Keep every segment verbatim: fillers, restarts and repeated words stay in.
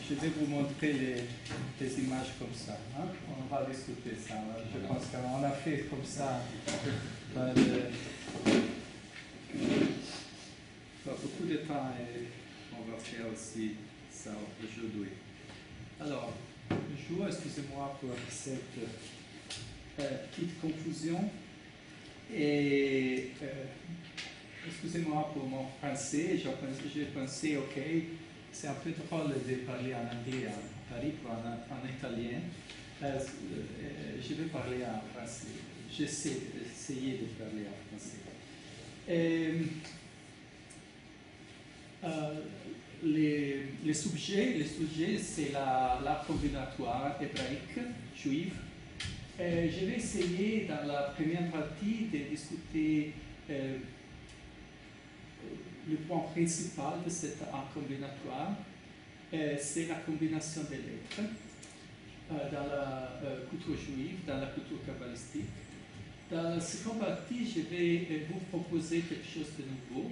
je vais vous montrer les, les images comme ça. Hein? On va discuter ça. Là. Je pense qu'on a fait comme ça. Dans le... beaucoup de temps et on va faire aussi ça aujourd'hui. Alors, je vous excusez-moi pour cette euh, petite confusion. Et euh, excusez-moi pour mon français. J'ai pensé, ok, c'est un peu drôle de parler en anglais à Paris ou en, en italien. Euh, je vais parler en français. J'essaie d'essayer de parler en français. Et, euh, les, les sujets, les sujets c'est l'art la combinatoire hébraïque, juif. Et je vais essayer dans la première partie de discuter euh, le point principal de cet art combinatoire, euh, c'est la combination des lettres euh, dans la euh, culture juive, dans la culture kabbalistique. Dans la seconde partie, je vais euh, vous proposer quelque chose de nouveau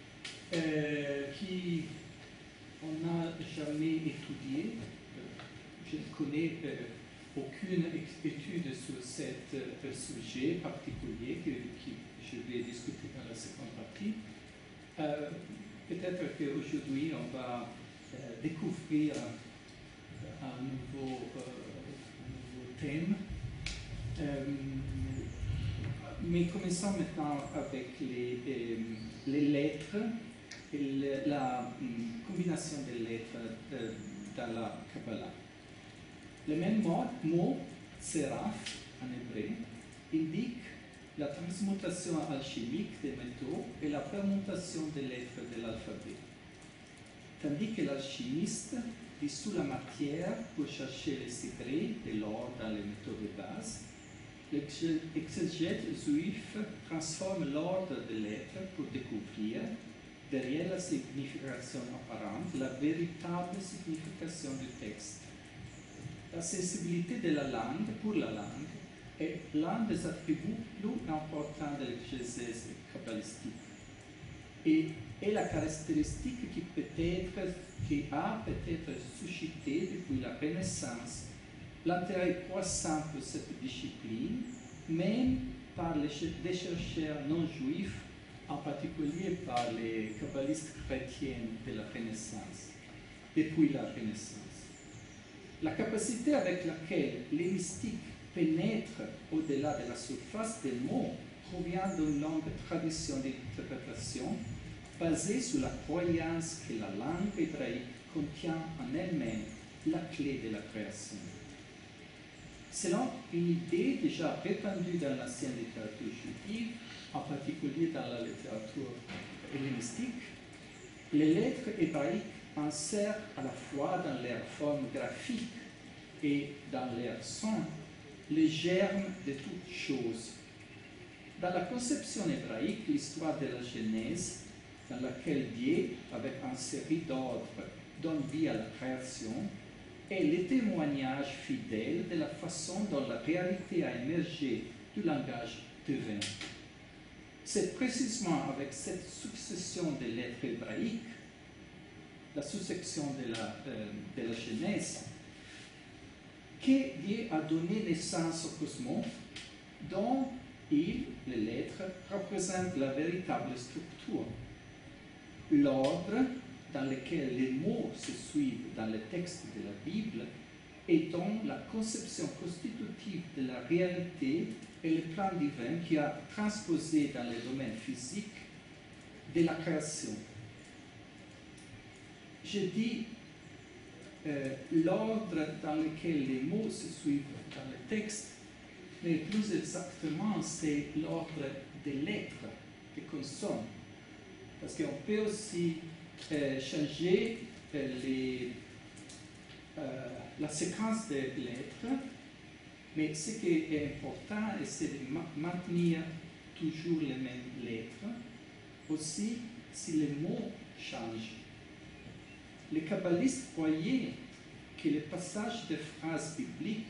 euh, qui on n'a jamais étudié. Je ne connais euh, aucune étude sur ce euh, sujet particulier que, que je vais discuter dans la seconde partie. Euh, Peut-être qu'aujourd'hui, on va euh, découvrir un nouveau, euh, un nouveau thème. Euh, mais commençons maintenant avec les, euh, les lettres et le, la um, combination des lettres euh, dans la Kabbalah. Le même mot, mot séraph, en hébreu, indique la transmutation alchimique des métaux et la fermentation des lettres de l'alphabet. Tandis que l'alchimiste dissout la matière pour chercher les secrets de l'or dans les métaux de base, l'exégète juif transforme l'ordre des lettres pour découvrir, derrière la signification apparente, la véritable signification du texte. La sensibilité de la langue pour la langue est l'un des attributs plus importants de l'exégèse kabbalistique et est la caractéristique qui, peut-être, qui a peut-être suscité depuis la Renaissance l'intérêt croissant pour cette discipline, même par les, les chercheurs non juifs, en particulier par les kabbalistes chrétiens de la Renaissance, depuis la Renaissance. La capacité avec laquelle les mystiques pénètrent au-delà de la surface des mots provient d'une longue tradition d'interprétation basée sur la croyance que la langue hébraïque contient en elle-même la clé de la création. Selon une idée déjà répandue dans l'ancienne littérature juive, en particulier dans la littérature hellénistique, les lettres hébraïques insèrent à la fois dans leur forme graphique et dans leur son les germes de toutes choses. Dans la conception hébraïque, l'histoire de la Genèse, dans laquelle Dieu, avec une série d'ordres, donne vie à la création, est le témoignage fidèle de la façon dont la réalité a émergé du langage divin. C'est précisément avec cette succession de lettres hébraïques, la succession de la, euh, de la Genèse, que Dieu a donné naissance au cosmos, dont il, les lettres, représentent la véritable structure. L'ordre dans lequel les mots se suivent dans le texte de la Bible est donc la conception constitutive de la réalité et le plan divin qui a transposé dans le domaine physique de la création. Je dis euh, l'ordre dans lequel les mots se suivent dans le texte, mais plus exactement, c'est l'ordre des lettres, des consonnes. Parce qu'on peut aussi euh, changer euh, les, euh, la séquence des lettres, mais ce qui est important, c'est de ma maintenir toujours les mêmes lettres, aussi si les mots changent. Les kabbalistes croyaient que les passages de phrases bibliques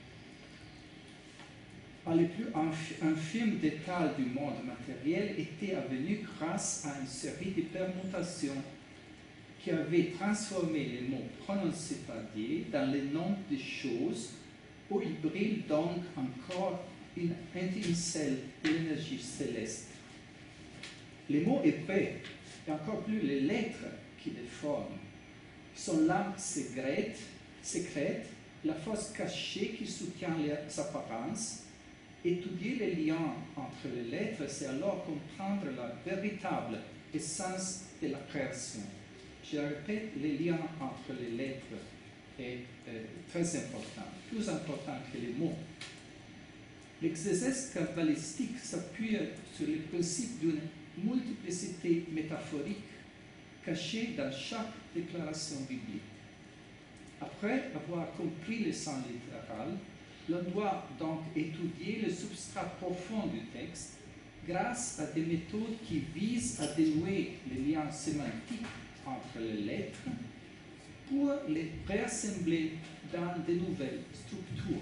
à les plus infimes détails du monde matériel étaient avenus grâce à une série de permutations qui avait transformé les mots prononcés par Dieu dans les noms des choses, où il brille donc encore une étincelle de l'énergie céleste. Les mots hébreux, et encore plus les lettres qui les forment, sont l'âme secrète, secrète, la force cachée qui soutient les apparences. Étudier les liens entre les lettres, c'est alors comprendre la véritable essence de la création. Je répète, les liens entre les lettres est euh, très important, plus important que les mots. L'exégèse kabbalistique s'appuie sur le principe d'une multiplicité métaphorique cachée dans chaque déclaration biblique. Après avoir compris le sens littéral, l'on doit donc étudier le substrat profond du texte grâce à des méthodes qui visent à dénouer les liens sémantiques entre les lettres pour les réassembler dans de nouvelles structures.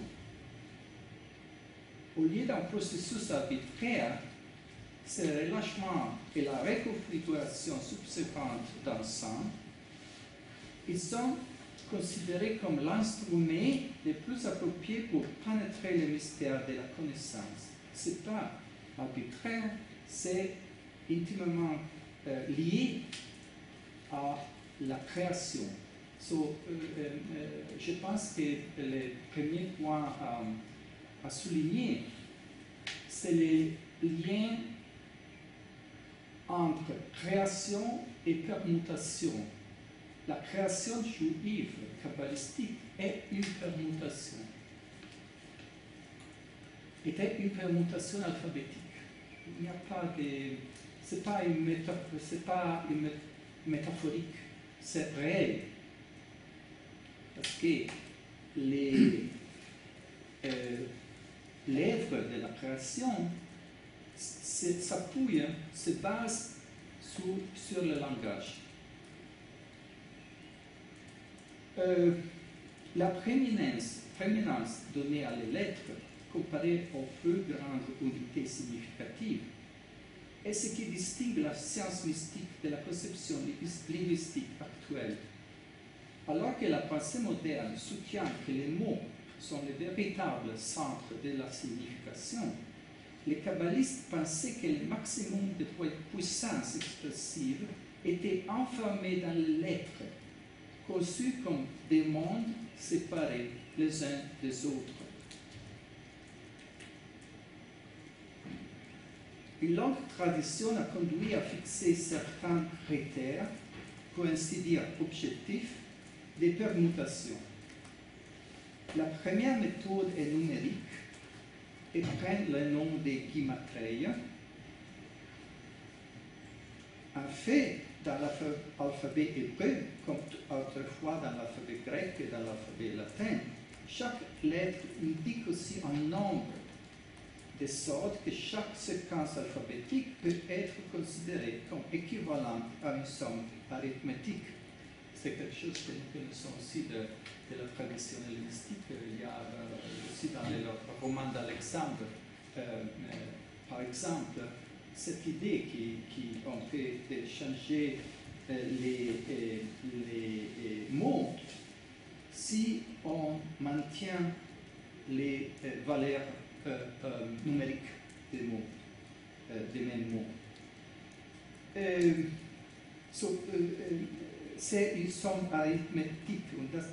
Au lieu d'un processus arbitraire, ce relâchement et la reconfiguration subséquente d'ensemble, ils sont considérés comme l'instrument le plus approprié pour pénétrer le mystère de la connaissance. Ce n'est pas arbitraire, c'est intimement euh, lié à la création. So, euh, euh, je pense que le premier point à, à souligner, c'est le lien entre création et permutation. La création juive kabbalistique est une permutation. Était une permutation alphabétique. Il n'y a pas de... Ce n'est pas, une méta, c'est pas une métaphorique, c'est réel. Parce que les euh, l'œuvre de la création s'appuie, se base sur, sur le langage. Euh, la prééminence, prééminence donnée à les lettres comparée aux plus grandes unités significatives est ce qui distingue la science mystique de la conception linguistique actuelle. Alors que la pensée moderne soutient que les mots sont les véritables centres de la signification, les kabbalistes pensaient que le maximum de puissance expressive était enfermé dans les lettres, conçues comme des mondes séparés les uns des autres. Une longue tradition a conduit à fixer certains critères, pour ainsi dire objectifs, des permutations. La première méthode est numérique et prend le nom de Gimatreia. En fait, dans l'alphabet hébreu, comme autrefois dans l'alphabet grec et dans l'alphabet latin, chaque lettre indique aussi un nombre, de sorte que chaque séquence alphabétique peut être considérée comme équivalente à une somme arithmétique. C'est quelque chose que nous connaissons aussi de, de la tradition hellénistique. Il y a euh, aussi dans les romans d'Alexandre, euh, euh, par exemple, cette idée qu'on peut changer euh, les, euh, les euh, mots si on maintient les euh, valeurs euh, euh, numériques des mots, euh, des mêmes mots. Euh, so, euh, c'est une somme arithmétique,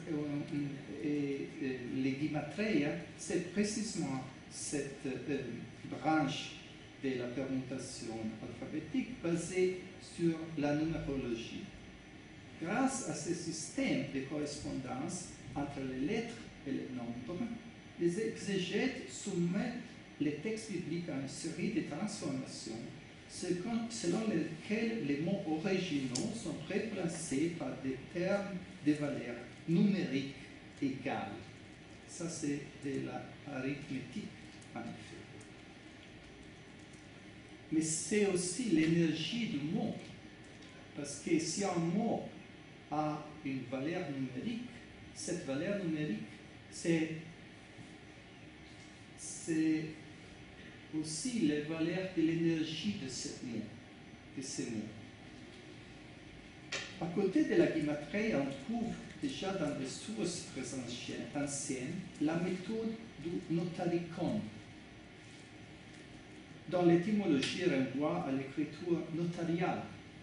et les gimatreia, c'est précisément cette euh, branche de la permutation alphabétique basée sur la numérologie. Grâce à ce système de correspondance entre les lettres et les nombres, les exégètes soumettent les textes bibliques à une série de transformations selon lesquelles les mots originaux sont remplacés par des termes de valeur numérique égale. Ça, c'est de l'arithmétique, en effet. Mais c'est aussi l'énergie du mot. Parce que si un mot a une valeur numérique, cette valeur numérique, c'est c'est aussi les valeurs de l'énergie de, ce mot, de ces mots. À côté de la Gematria, on trouve déjà dans les sources très anciennes la méthode du notaricon. Dans l'étymologie, on renvoie à l'écriture notariale.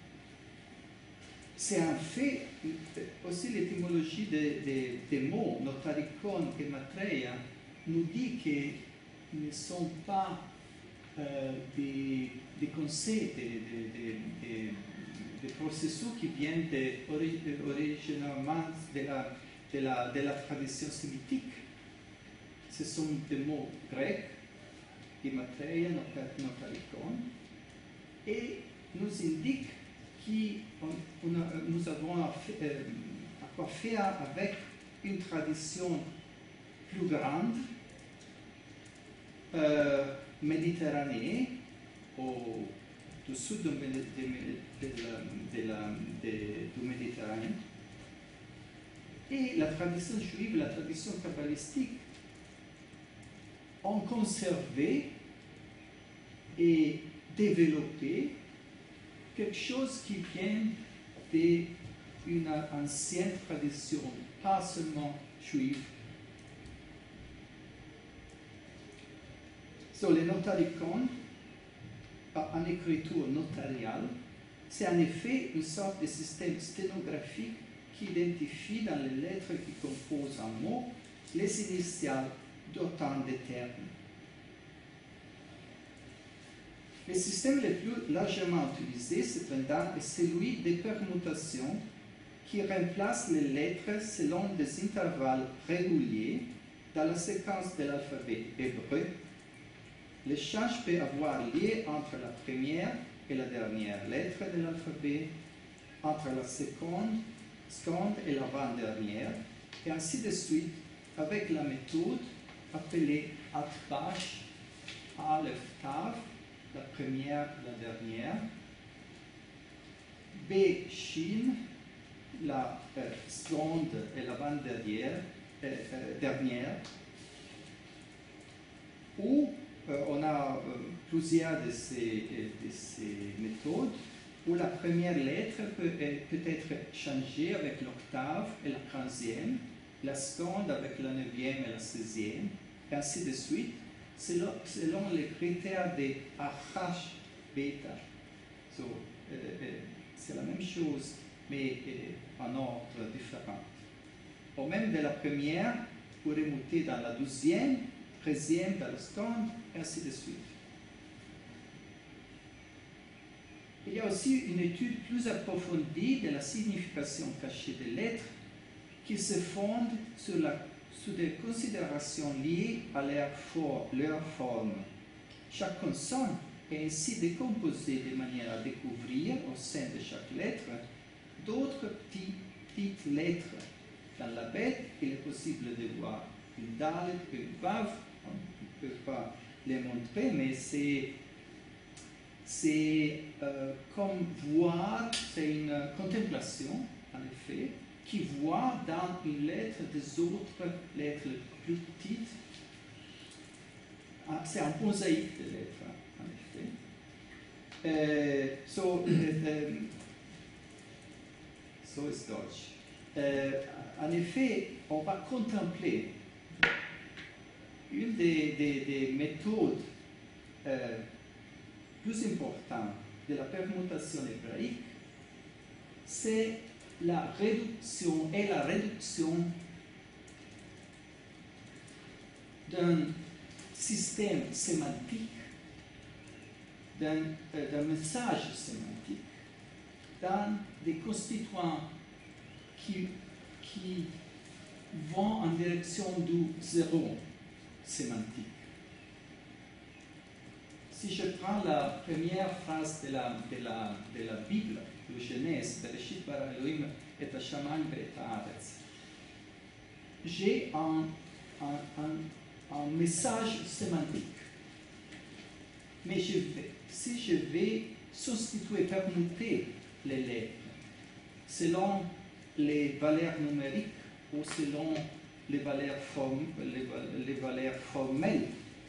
C'est un fait, aussi l'étymologie des, des, des mots, notaricon et matreia, nous dit qu'ils ne sont pas euh, des, des conseils, des, des, des, des processus qui viennent de, originairement de la, de, la, de la tradition sémitique. Ce sont des mots grecs, gematria, notaricon, et nous indiquent que nous avons à, euh, à quoi faire avec une tradition plus grande, euh, méditerranée, au du sud de, de, de, de la, de, du Méditerranée. Et la tradition juive, la tradition kabbalistique ont conservé et développé quelque chose qui vient d'une ancienne tradition, pas seulement juive. So, les notaricons, en écriture notariale, c'est en effet une sorte de système sténographique qui identifie dans les lettres qui composent un mot les initiales d'autant de termes. Le système le plus largement utilisé, cependant, est celui des permutations qui remplacent les lettres selon des intervalles réguliers dans la séquence de l'alphabet hébreu. L'échange peut avoir lieu entre la première et la dernière lettre de l'alphabet, entre la seconde, seconde et l'avant-dernière, et ainsi de suite, avec la méthode appelée Atbash, Aleph, Tav, la première, la dernière, B, Shin, la euh, seconde et l'avant-dernière, euh, euh, dernière, où euh, on a euh, plusieurs de ces, de ces méthodes, où la première lettre peut, peut être changée avec l'octave et la quinzième, la seconde avec la neuvième et la seizième, et ainsi de suite, selon, selon les critères de Ahash Beta. So, euh, euh, c'est la même chose, mais euh, en ordre différent. Au même de la première, pour remonter dans la douzième, treizième dans la seconde, et ainsi de suite. Il y a aussi une étude plus approfondie de la signification cachée des lettres qui se fonde sur, la, sur des considérations liées à leur, for, leur forme. Chaque consonne est ainsi décomposée de manière à découvrir au sein de chaque lettre d'autres petits, petites lettres. Dans la bête, il est possible de voir une dalet et une vav. On ne peut pas les montrer, mais c'est c'est euh, comme voir, c'est une contemplation, en effet, qui voit dans une lettre des autres lettres les plus petites. Ah, c'est un mosaïque de lettres, en effet. Euh, so, euh, so ist Deutsch. Euh, en effet, on va contempler une des, des, des méthodes euh, plus importantes de la permutation hébraïque, c'est la réduction et la réduction d'un système sémantique, d'un euh, message sémantique, dans des constituants qui, qui vont en direction du zéro sémantique. Si je prends la première phrase de la, de la, de la Bible, de Genèse, Bereshit bara Elohim et Hashamayim ve'et haaretz, j'ai un, un, un, un message sémantique. Mais je vais, si je vais substituer, permuter les lettres selon les valeurs numériques ou selon les valeurs, form, les, les valeurs formelles,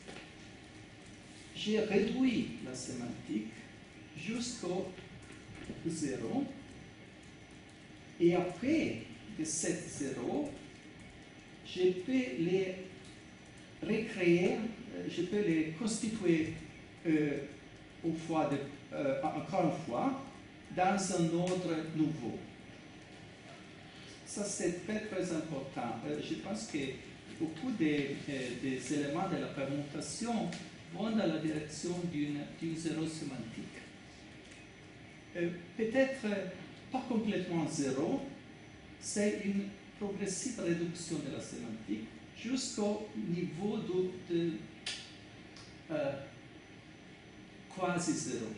j'ai réduit la sémantique jusqu'au zéro Et après de ces zéros, je peux les recréer, je peux les constituer euh, une fois de, euh, encore une fois dans un ordre nouveau. Ça, c'est très, très important. Euh, je pense que beaucoup des, des éléments de la permutation vont dans la direction d'une zéro sémantique. Euh, Peut-être pas complètement zéro, c'est une progressive réduction de la sémantique jusqu'au niveau de, de euh, quasi zéro.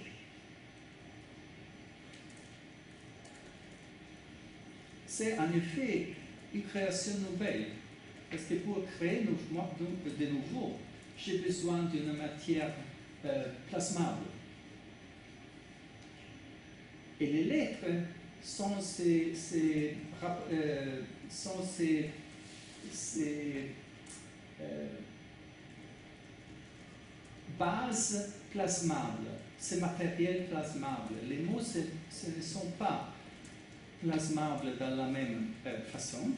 C'est en effet une création nouvelle, parce que pour créer de nouveau, j'ai besoin d'une matière euh, plasmable. Et les lettres sont ces, ces, euh, sont ces, ces euh, bases plasmables, ces matériels plasmables. Les mots, ce, ce ne sont pas plasmables dans la même euh, façon.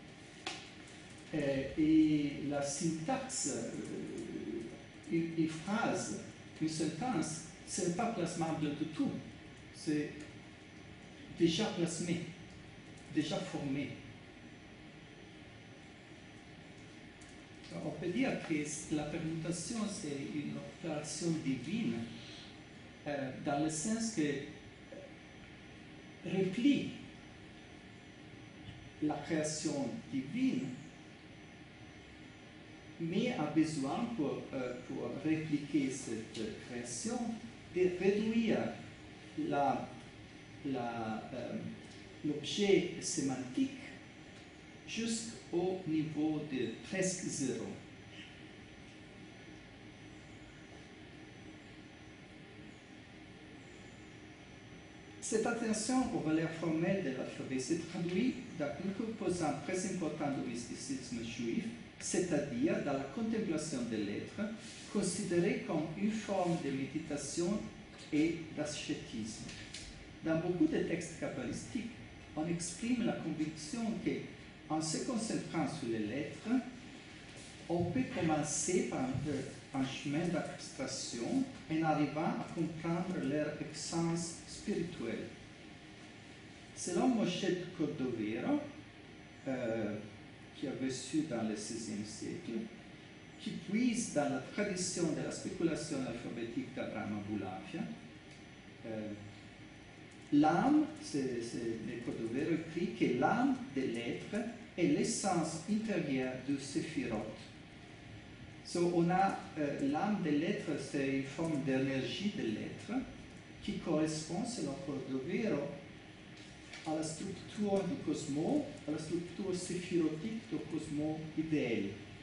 Euh, et la syntaxe, euh, une, une phrase, une sentence, ce n'est pas plasmable du tout. C'est déjà plasmé, déjà formé. On peut dire que la permutation, c'est une opération divine, euh, dans le sens que replie la création divine, mais a besoin pour, euh, pour répliquer cette création de réduire la l'objet euh, sémantique jusqu'au niveau de presque zéro. Cette attention aux valeurs formelles de l'alphabet se traduit dans une composante très importante du mysticisme juif, c'est-à-dire dans la contemplation des lettres, considérée comme une forme de méditation et d'ascétisme. Dans beaucoup de textes kabbalistiques, on exprime la conviction qu'en se concentrant sur les lettres, on peut commencer par un chemin d'abstraction en arrivant à comprendre leur essence spirituelle. Selon Moshe Cordovero, euh, qui a vécu dans le seizième siècle, qui puise dans la tradition de la spéculation alphabétique d'Abraham Abulafia, euh, l'âme, c'est Cordovero écrit que l'âme des lettres est l'essence intérieure du Séphirot. So, on a euh, l'âme des lettres, c'est une forme d'énergie des lettres qui correspond, selon Cordovero, à la structure du cosmos, à la structure séphirotique du cosmos idéal.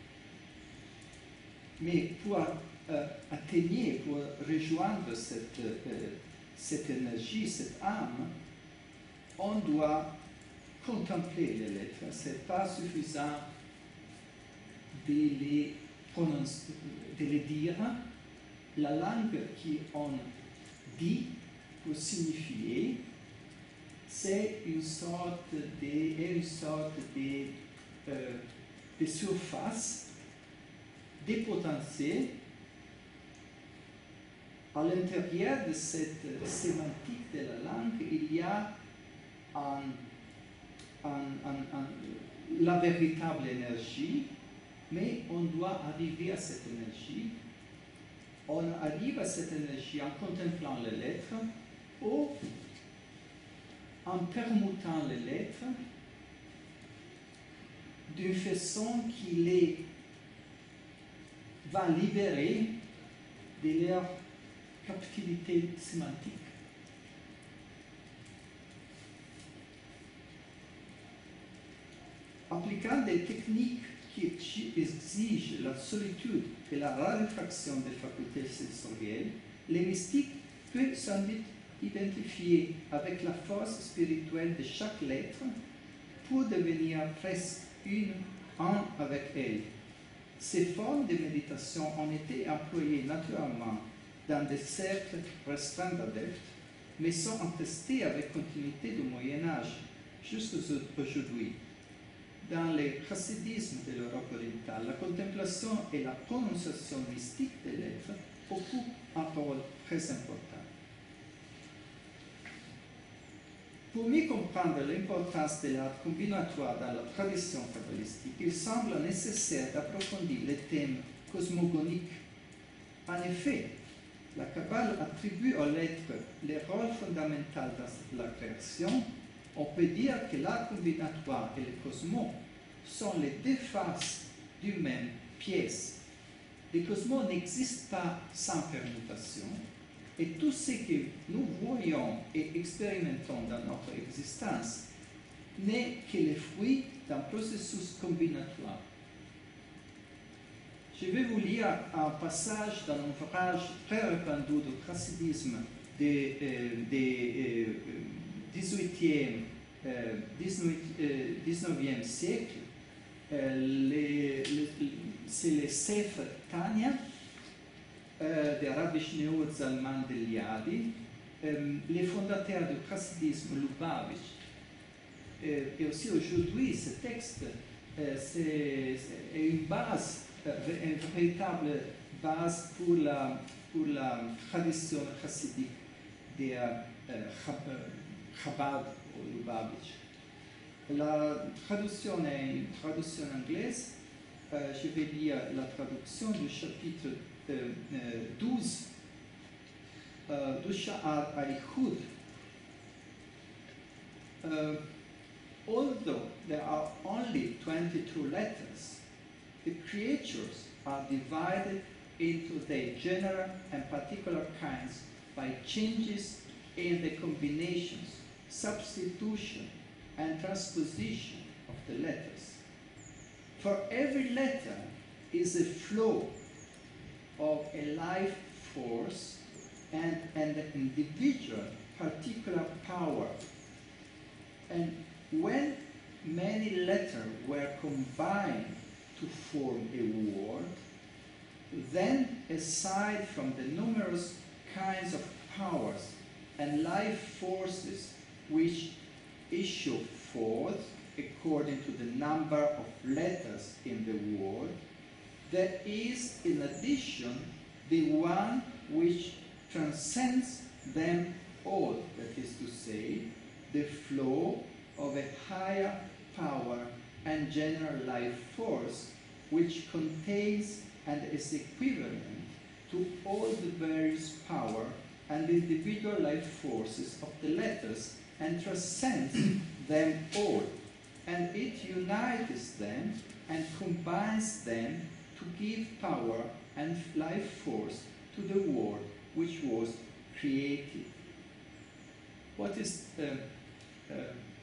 Mais pour euh, atteindre, pour rejoindre cette, euh, cette énergie, cette âme, on doit contempler les lettres. Ce n'est pas suffisant de les, de les dire. La langue qu'on dit pour signifier, c'est une sorte de, une sorte de, euh, de surface, des potentiels. À l'intérieur de cette sémantique de la langue, il y a un, un, un, un, la véritable énergie, mais on doit arriver à cette énergie. On arrive à cette énergie en contemplant les lettres ou en permutant les lettres d'une façon qui les va libérer de leur captivité sémantique. Appliquant des techniques qui exigent la solitude et la raréfaction des facultés sensorielles, les mystiques peuvent sans doute identifier avec la force spirituelle de chaque lettre pour devenir presque une, un avec elle. Ces formes de méditation ont été employées naturellement dans des cercles restreints d'adeptes, mais sont attestées avec continuité du Moyen Âge, juste aujourd'hui. Dans le chassidisme de l'Europe orientale, la contemplation et la prononciation mystique des lettres occupent un rôle très important. Pour mieux comprendre l'importance de l'art combinatoire dans la tradition kabbalistique, il semble nécessaire d'approfondir les thèmes cosmogoniques. En effet, la Kabbale attribue aux lettres le rôle fondamental dans la création. On peut dire que l'art combinatoire et le cosmos sont les deux faces d'une même pièce. Le cosmos n'existe pas sans permutation, et tout ce que nous voyons et expérimentons dans notre existence n'est que le fruit d'un processus combinatoire. Je vais vous lire un passage d'un ouvrage très répandu du chassidisme du dix-huitième, dix-neuvième siècle. C'est le Sefer Tanya euh, de Rabbi Shneur Zalman de Liadi, euh, les fondateurs du chassidisme Lubavitch. Euh, et aussi aujourd'hui, ce texte euh, c'est, c'est une base, une véritable base pour la, pour la tradition chassidique de euh, Chabad ou Lubavitch. La traduction est une traduction anglaise. Euh, je vais lire la traduction du chapitre euh, euh, douze euh, du Sha'ar HaIchud. Uh, although there are only twenty-two letters, the creatures are divided into their general and particular kinds by changes in the combinations, substitution, and transposition of the letters. For every letter is a flow of a life force and an individual particular power. And when many letters were combined to form a word, then aside from the numerous kinds of powers and life forces which issue forth according to the number of letters in the word, there is in addition the one which transcends them all, that is to say, the flow of a higher power and general life force which contains and is equivalent to all the various power and individual life forces of the letters and transcends them all, and it unites them and combines them to give power and life force to the world which was created. What is uh, uh,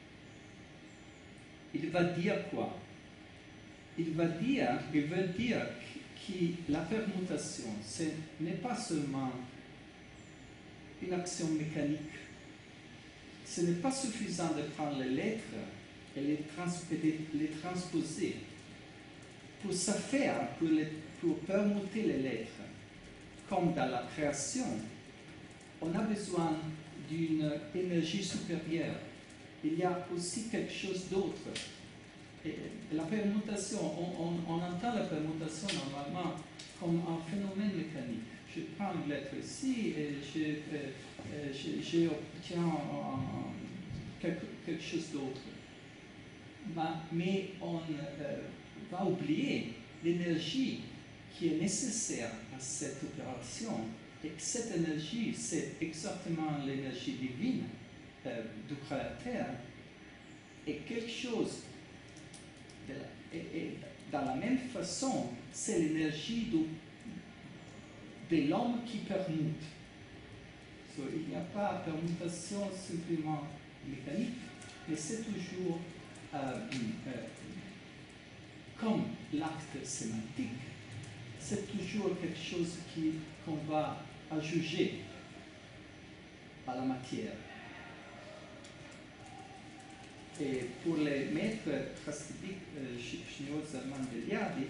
il va dire quoi? Il va dire, il veut dire que la permutation, ce n'est pas seulement une action mécanique. Ce n'est pas suffisant de prendre les lettres et les, trans les transposer. Pour ce faire, pour, les, pour permuter les lettres, comme dans la création, on a besoin d'une énergie supérieure. Il y a aussi quelque chose d'autre. La permutation, on, on, on entend la permutation normalement comme un phénomène mécanique. Je prends une lettre ici et j'obtiens quelque, quelque chose d'autre. Mais on euh, va oublier l'énergie qui est nécessaire à cette opération. Et que cette énergie, c'est exactement l'énergie divine euh, du Créateur. Et quelque chose, de la, et, et dans la même façon, c'est l'énergie de l'homme qui permute. So, il n'y a pas de permutation simplement mécanique, mais c'est toujours euh, euh, comme l'acte sémantique, c'est toujours quelque chose qu'on va juger à la matière. Et pour les maîtres chassidiques, Shneur Zalman de Liadi,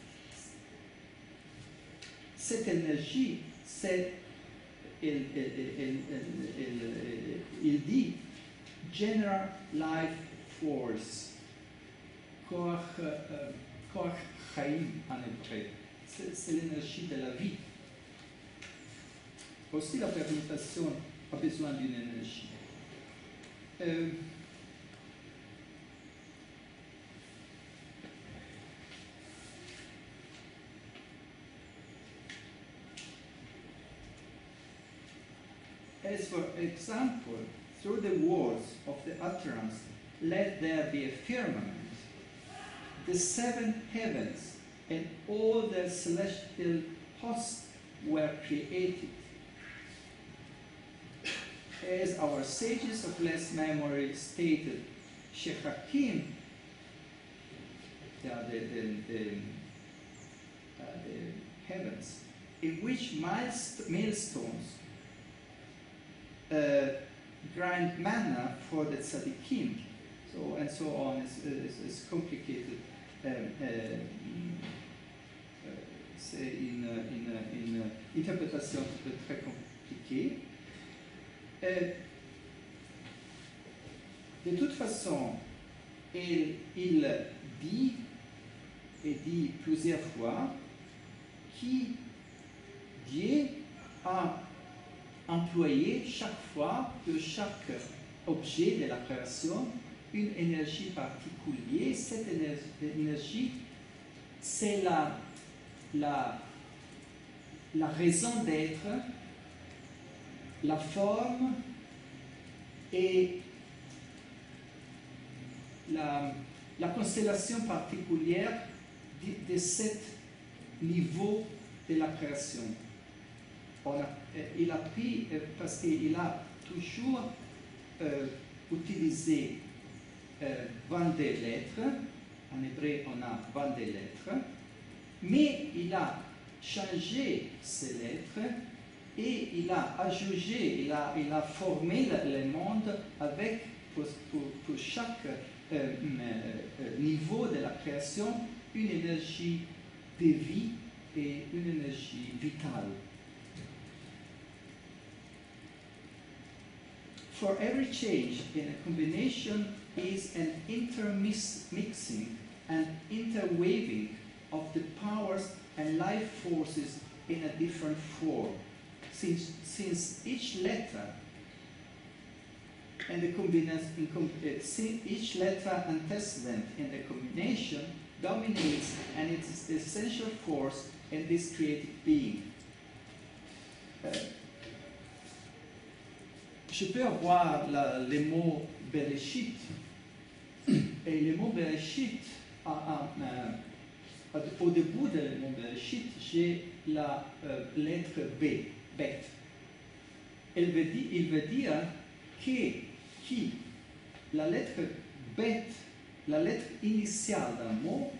cette énergie, c'est, il, il, il, il, il dit General Life force, Koach, euh, Koach Chaim en hébreu, c'est l'énergie de la vie. Aussi, la permutation a besoin d'une énergie. Euh, As for example, through the words of the utterance, let there be a firmament, the seven heavens and all their celestial hosts were created. As our sages of less memory stated, Shechakim, they are the, the, the, uh, the heavens, in which millstones uh, grind manna for the tzaddikim, so and so on, is, is, is complicated. Um, uh, uh, C'est une, une, une interprétation très compliquée. Euh, de toute façon, il, il dit, et dit plusieurs fois, que Dieu a employé chaque fois de chaque objet de la création une énergie particulière. Cette énergie, c'est la, la, la raison d'être, la forme et la, la constellation particulière de, de ce niveau de la création. On a, il a pris, parce qu'il a toujours euh, utilisé euh, vingt-deux lettres, en hébreu on a vingt-deux lettres, mais il a changé ces lettres et il a ajouté, il a, il a formé le, le monde avec, pour, pour, pour chaque euh, euh, niveau de la création, une énergie de vie et une énergie vitale. For every change in a combination is an intermixing and interweaving of the powers and life forces in a different form. Since, since each letter and the combination, each letter antecedent in the combination dominates and it is the essential force in this creative being. Uh, Je peux avoir la, les mots Bereshit, et les mots Bereshit, à, à, à, au début de le mot Bereshit, j'ai la euh, lettre B, Bet. Elle veut dire, il veut dire que qui, la lettre Bet, la lettre initiale d'un mot,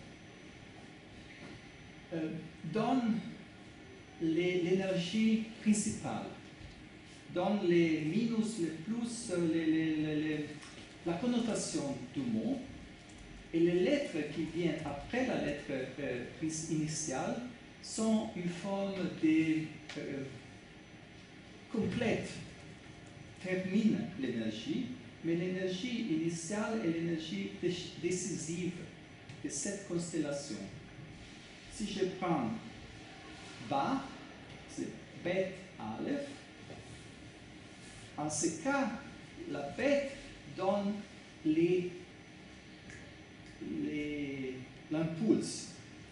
euh, donne l'énergie principale. Dans les minus, les plus, les, les, les, les, la connotation du mot, et les lettres qui viennent après la lettre euh, initiale sont une forme de euh, complète, termine l'énergie, mais l'énergie initiale est l'énergie décisive de cette constellation. Si je prends Ba, c'est Bet Aleph. En ce cas, la bête donne l'impulse.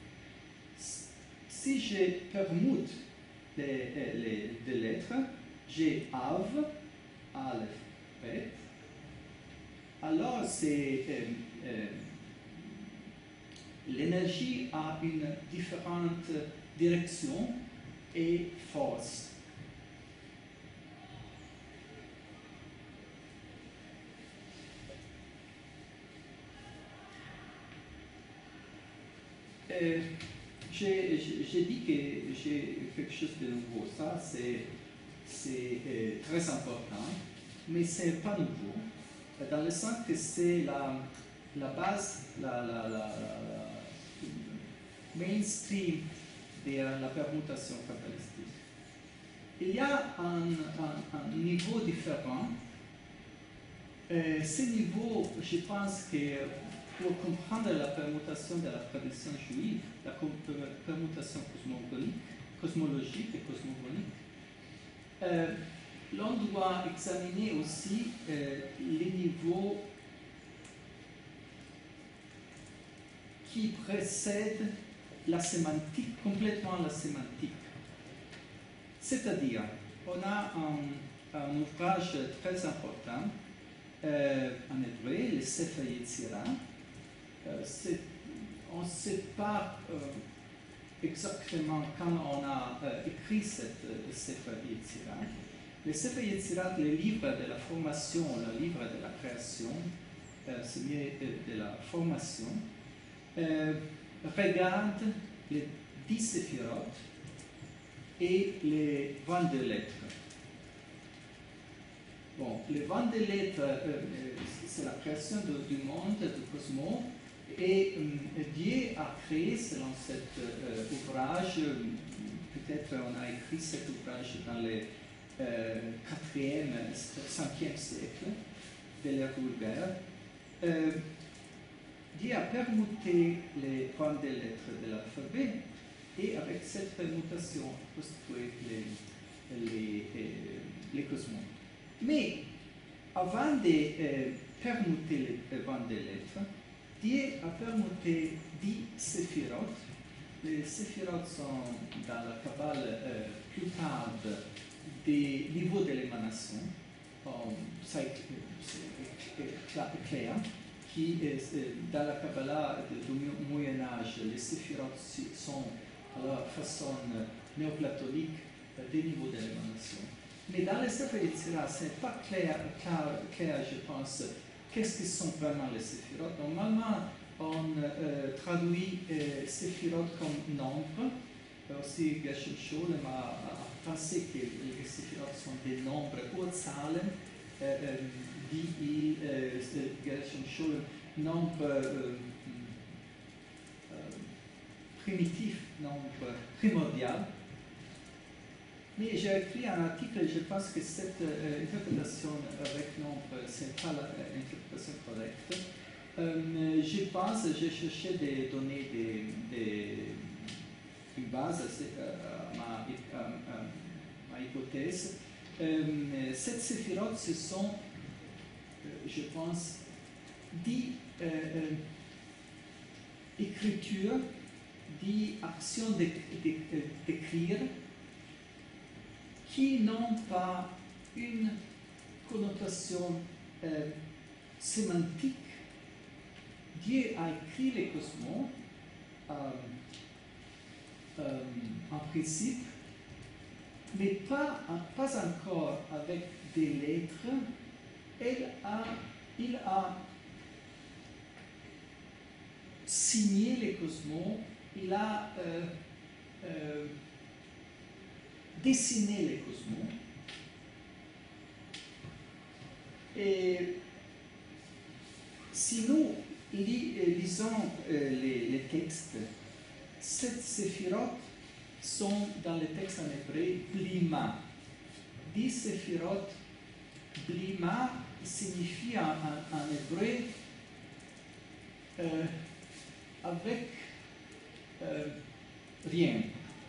Si je permute les, les, les lettres, j'ai Av, Aleph, Bet. Alors, c'est euh, euh, l'énergie a une différente direction et force. Euh, j'ai dit que j'ai quelque chose de nouveau. Ça, c'est euh, très important, mais ce n'est pas nouveau, dans le sens que c'est la, la base, la, la, la, la mainstream de la permutation kabbalistique. Il y a un, un, un niveau différent Euh, ce niveau, je pense que pour comprendre la permutation de la tradition juive, la permutation cosmogonique, cosmologique et cosmogonique, euh, l'on doit examiner aussi euh, les niveaux qui précèdent la sémantique, complètement la sémantique. C'est-à-dire, on a un, un ouvrage très important euh, en hébreu, le Sefer Yetzirah. Euh, on ne sait pas euh, exactement quand on a euh, écrit cette euh, Sefer Yetzirah. Le Sefer Yetzirah, le livre de la formation, le livre de la création, euh, c'est mieux de, de la formation, euh, regarde les dix séphirotes et les vingt-deux lettres. Bon, les vingt-deux lettres, euh, c'est la création de, du monde, du cosmos, et euh, Dieu a créé, selon cet euh, ouvrage, peut-être on a écrit cet ouvrage dans le quatrième, cinquième siècle de l'ère vulgaire, euh, Dieu a permuté les vingt-deux lettres de l'alphabet, et avec cette permutation, construit les, les, les, les cosmos. Mais avant de euh, permuter les vingt-deux lettres, Dieu a permuté dix séphirotes. Les séphirotes sont dans la Kabbale euh, plus tard des niveaux de l'émanation. C'est clair, qui est, dans la Kabbalah du Moyen-Âge, les séphirotes sont à la façon néoplatonique des niveaux de l'émanation. Mais dans les Sefer Yetzirah, ce n'est pas clair, clair, clair, je pense, qu'est-ce que sont vraiment les séphirotes. Normalement, on euh, traduit euh, séphirotes comme nombre. Aussi, Gershom Scholem a, a pensé que les séphirotes sont des nombres ou Zahlen, euh, euh, dit il, euh, Gershom Scholem, nombre euh, euh, primitif, nombre primordial. Mais j'ai écrit un article et je pense que cette euh, interprétation avec nombre, ce n'est pas l'interprétation correcte. Euh, je pense, j'ai cherché des données, des, des, une base à ma, à, à ma hypothèse. Euh, cette séphirote, ce sont, euh, je pense, dix euh, euh, écritures, dix actions d'écrire, qui n'ont pas une connotation euh, sémantique. Dieu a écrit les cosmos euh, euh, en principe, mais pas, pas encore avec des lettres. Elle a, il a signé les cosmos, il a euh, euh, dessiner les cosmos. Et si nous lis, lisons euh, les, les textes, ces séphirotes sont dans les textes en hébreu blima. Dix séphirotes, blima signifie en, en, en hébreu euh, avec euh, rien.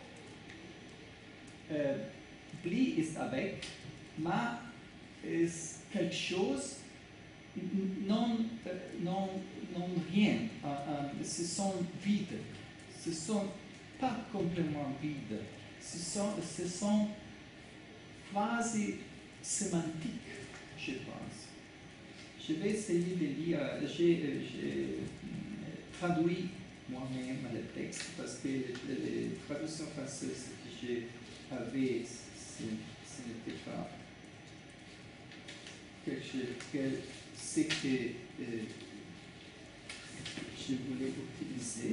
Euh, bli ist avec, ma est quelque chose, non, non, non rien, euh, euh, ce sont vides, ce sont pas complètement vides, ce sont, ce sont quasi sémantiques, je pense. Je vais essayer de lire, j'ai traduit moi-même le texte parce que les traductions françaises que j'ai avait, ce, ce n'était pas quelque chose que c'est que euh, je voulais utiliser.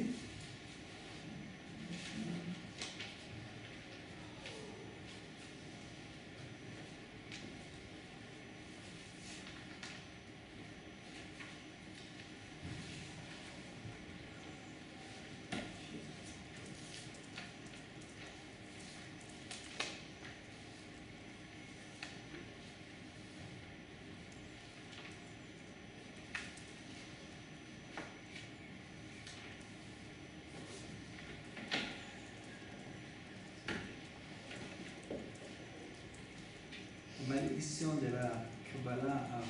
tradition de la Kabbalah a,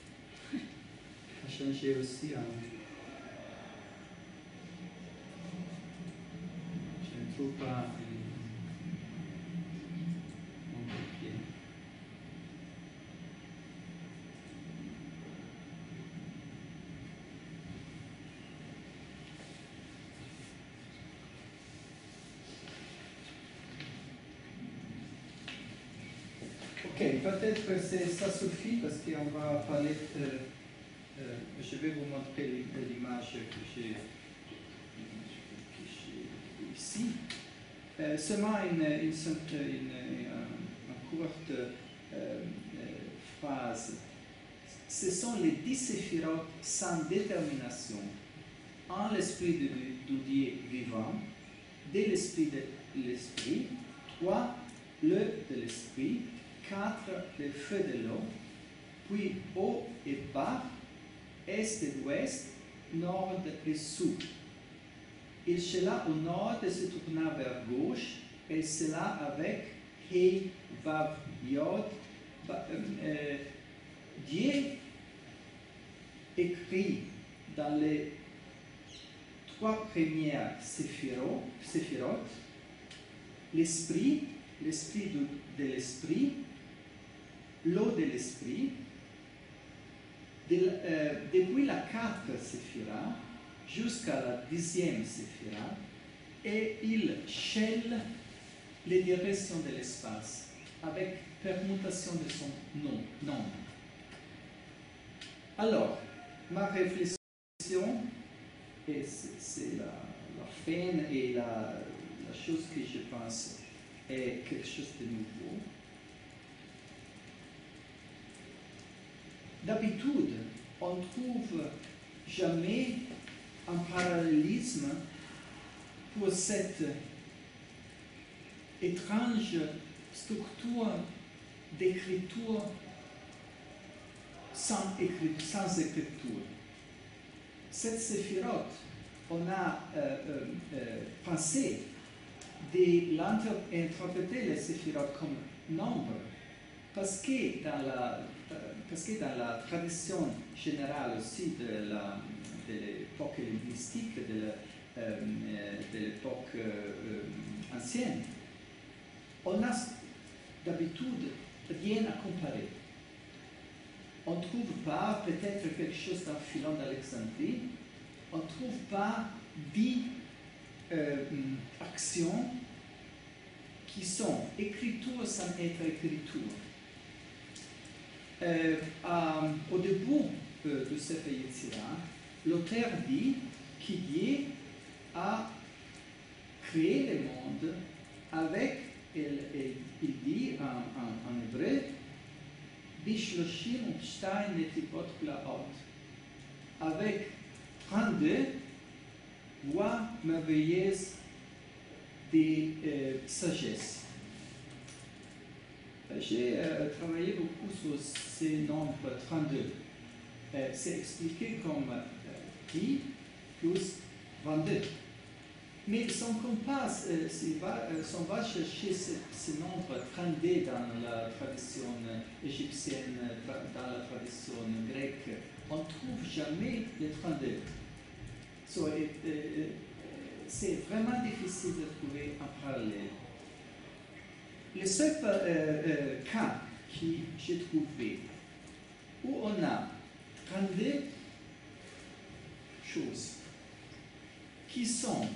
a changé aussi. Hein. Je ne trouve pas mon papier. Ok, peut-être que ça suffit parce qu'on va parler. Euh, euh, je vais vous montrer l'image que j'ai ici. Euh, seulement une, une, une, une, une courte euh, euh, phrase. Ce sont les dix séphirotes sans détermination en l'esprit du, du Dieu vivant, de l'esprit de l'esprit, trois le de l'esprit, quatre le feu de l'eau, puis haut et bas, est et ouest, nord et sud. Il chela au nord et se tourna vers gauche, et cela avec He, Vav, Yod. Euh, Dieu écrit dans les trois premières séphirotes, séphirotes l'esprit, l'esprit de, de l'esprit, l'eau de l'esprit, de, euh, depuis la quatre séphira jusqu'à la dixième séphira, et il chèle les directions de l'espace avec permutation de son nom, nombre. Alors, ma réflexion, et c'est la, la fin et la, la chose que je pense est quelque chose de nouveau. D'habitude, on ne trouve jamais un parallélisme pour cette étrange structure d'écriture sans, écriture, sans écriture. Cette séphirote, on a euh, euh, euh, pensé d'interpréter les séphirotes comme nombre, parce que dans la, euh, parce que dans la tradition générale aussi de la de l'époque hellénistique, de l'époque euh, euh, ancienne, on a d'habitude rien à comparer. On ne trouve pas peut-être quelque chose dans Philon d'Alexandrie, on ne trouve pas dix euh, actions qui sont écriture sans être écriture. Euh, euh, au début euh, de Sefer Yetzirah, l'auteur dit qu'il Dieu a créé le monde avec, il, il, il dit en, en, en hébreu, Bishloshim Upstein Netipot Klaot, avec trente-deux voies merveilleuses de euh, sagesse. J'ai euh, travaillé beaucoup sur ces nombres trente-deux. Euh, C'est expliqué comme euh, dix plus vingt-deux. Mais si on compare, euh, si, va, euh, si on va chercher ce, ce nombre trente-deux dans la tradition égyptienne, dans la tradition grecque, on ne trouve jamais le trente-deux. So, euh, euh, c'est vraiment difficile de trouver un parallèle. Le seul euh, euh, cas que j'ai trouvé où on a trente-deux choses qui sont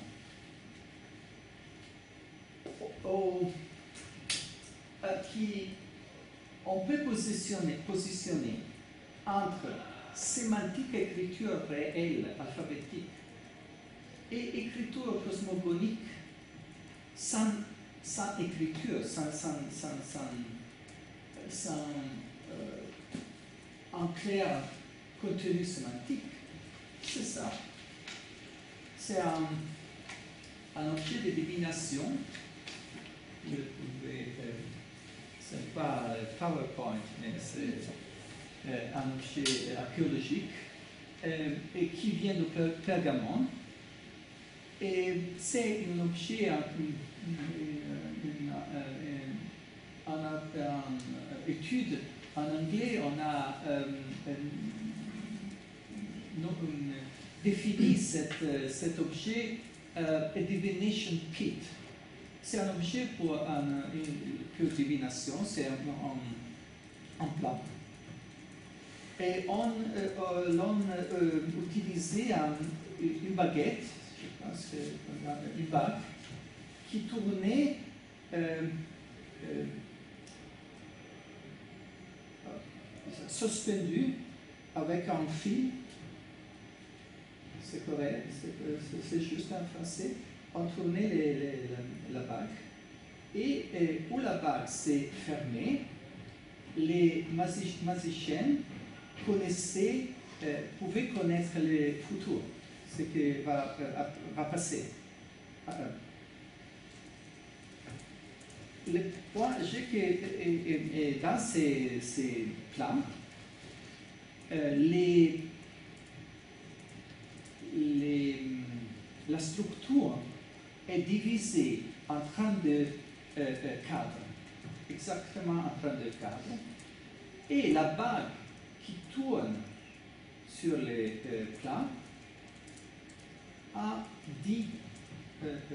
au, euh, qui on peut positionner, positionner entre sémantique écriture réelle, alphabétique, et écriture cosmogonique sans, sans écriture, sans, sans, sans, sans, sans euh, en clair contenu sémantique. C'est ça. C'est un, un objet de divination. Vous le trouvez, euh, ce n'est pas le PowerPoint, mais c'est euh, un objet archéologique euh, et qui vient du Pergamon. Et c'est un objet, un, un, un a une étude en anglais, on a euh, un, un, défini cet, cet objet euh, a divination pit. C'est un objet pour, un, une, pour divination, c'est un, un, un plat. Et on, euh, l'on euh, utilisait un, une baguette, je pense que une bague, qui tournait euh, euh, suspendue avec un fil. C'est correct, c'est juste en français. On tournait les, les, la, la bague. Et, et où la bague s'est fermée, les magiciens connaissaient, euh, pouvaient connaître le futur, ce qui va, euh, va passer. Le point G que et, et dans ces, ces plans, euh, les, les, la structure est divisée en trente-deux euh, cadres, exactement en trente-deux cadres, et la bague qui tourne sur les euh, plans a dix euh, euh,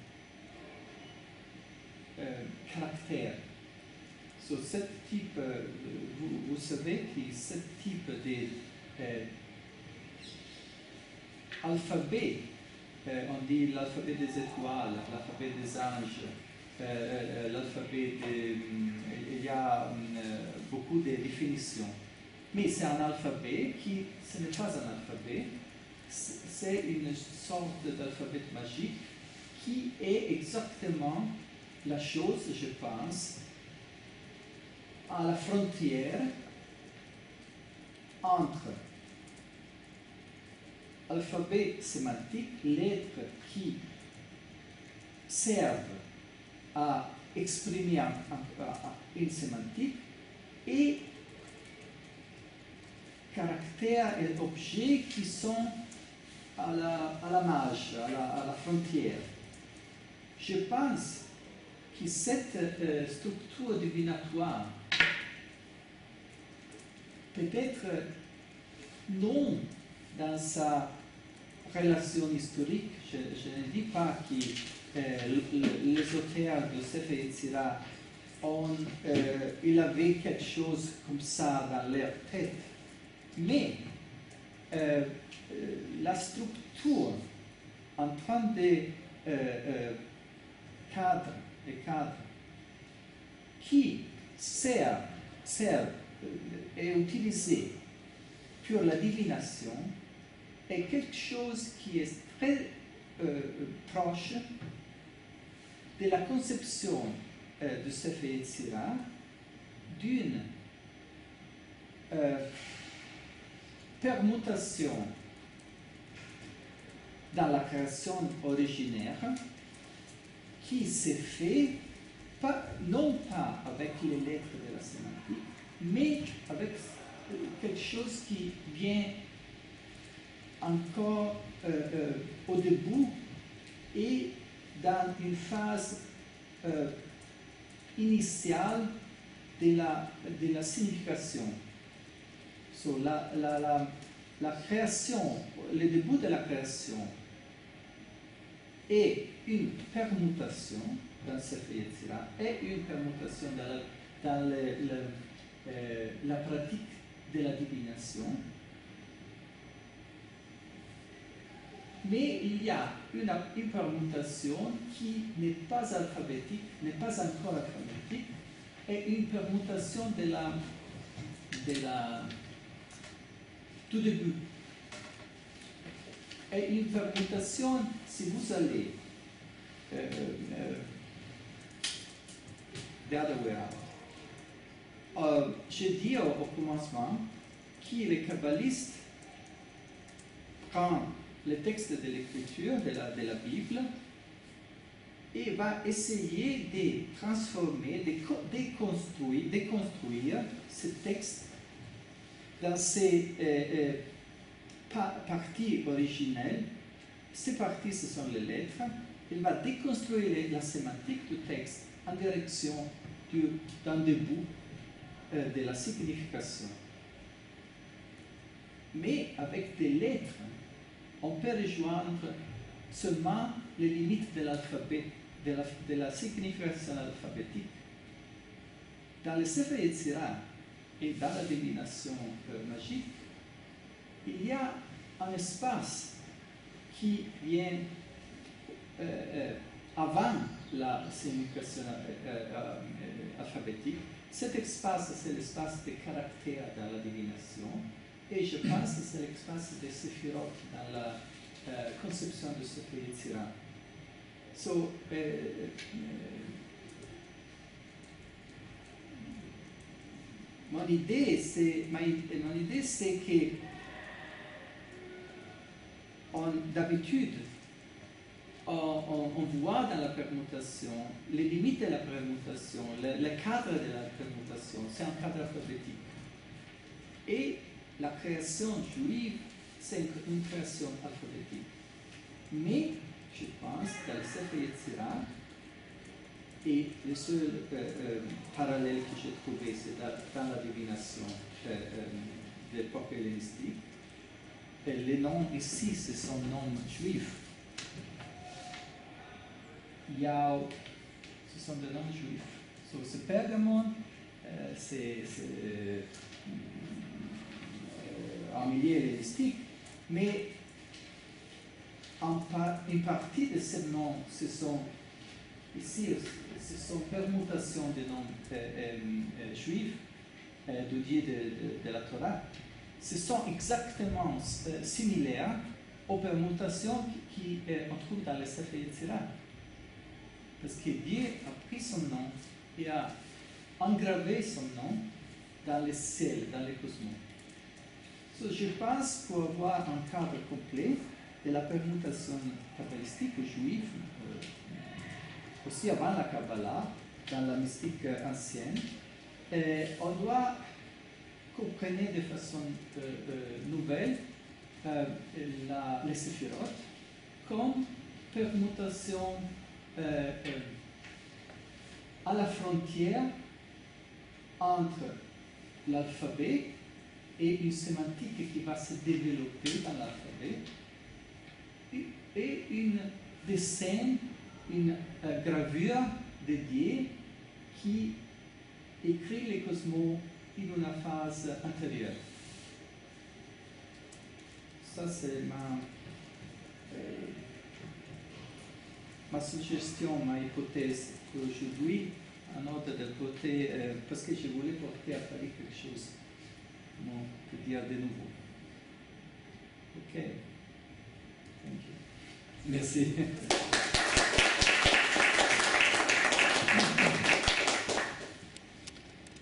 euh, caractères. So, ce type, euh, vous, vous savez que ce type d'alphabet, euh, euh, on dit l'alphabet des étoiles, l'alphabet des anges, euh, l'alphabet des... il y a euh, beaucoup de définitions. Mais c'est un alphabet qui, ce n'est pas un alphabet, c'est une sorte d'alphabet magique qui est exactement la chose, je pense, à la frontière entre alphabet sémantique, lettres qui servent à exprimer une sémantique, et caractères et objets qui sont à la, à la marge, à la, à la frontière. Je pense que cette euh, structure divinatoire peut-être non dans sa relation historique, je, je ne dis pas que euh, les auteurs de Sefer Yetzirah ont, euh, il avait quelque chose comme ça dans leur tête, mais euh, la structure en train de euh, euh, cadre et cadre qui sert, sert euh, est utilisé pour la divination est quelque chose qui est très euh, proche de la conception euh, de Sefer Yetzirah d'une euh, permutation dans la création originaire qui s'est fait pas, non pas avec les lettres de la sémantique, mais avec quelque chose qui vient encore euh, euh, au début et dans une phase euh, initiale de la, de la signification. So, la, la, la, la création, le début de la création est une permutation dans Sefer Yetzirah, est une permutation dans la, dans le, le, euh, la pratique de la divination. Mais il y a une, une permutation qui n'est pas alphabétique, n'est pas encore alphabétique, et une permutation de la, de la, du début. Et une permutation, si vous allez euh, euh, the other way around. Euh, j'ai dit au, au commencement que les kabbalistes prennent le texte de l'écriture de la, de la Bible et va essayer de transformer, de déconstruire, déconstruire ce texte dans ses euh, euh, pa parties originelles. Ces parties, ce sont les lettres. Il va déconstruire la sémantique du texte en direction d'un début euh, de la signification. Mais avec des lettres, on peut rejoindre seulement les limites de l'alphabet, de la, de la signification alphabétique. Dans le Sefer Yetzirah et dans la divination euh, magique, il y a un espace qui vient euh, euh, avant la signification euh, euh, alphabétique. Cet espace, c'est l'espace des caractères dans la divination, et je pense que c'est l'espace des séphirot dans la euh, conception de ce Sefer Yetzirah. So, euh, euh, mon idée, c'est, ma, mon idée, c'est que d'habitude, on, on, on voit dans la permutation les limites de la permutation, le, le cadre de la permutation, c'est un cadre alphabétique. Et la création juive, c'est une, une création alphabétique. Mais, je pense, dans le Sefer Yetzirah, et le seul euh, euh, parallèle que j'ai trouvé, c'est dans, dans la divination euh, euh, de l'époque hellénistique. Et les noms ici, ce sont noms juifs. Yao, ce sont des noms juifs. So, ce Pergamon, euh, c'est euh, un milieu hellénistique, mais en par, une partie de ces noms, ce sont ici, ce sont permutations de noms euh, euh, juifs, euh, du Dieu de, de, de la Torah. Ce sont exactement euh, similaires aux permutations qu'on euh, trouve dans le Sefer Yetzirah. Parce que Dieu a pris son nom et a engravé son nom dans le ciel, dans le cosmos. So, je pense pour avoir un cadre complet de la permutation kabbalistique juive, euh, aussi avant la Kabbalah, dans la mystique ancienne, euh, on doit comprendre de façon euh, euh, nouvelle euh, la, les séphirot comme permutation euh, euh, à la frontière entre l'alphabet et une sémantique qui va se développer dans l'alphabet et, et une dessin, une euh, gravure dédiée qui écrit les cosmos in une phase antérieure. Ça, c'est ma, euh, ma suggestion, ma hypothèse aujourd'hui, en ordre de porter, euh, parce que je voulais porter à Paris quelque chose, comment on peut dire de nouveau. Ok. Thank you. Merci.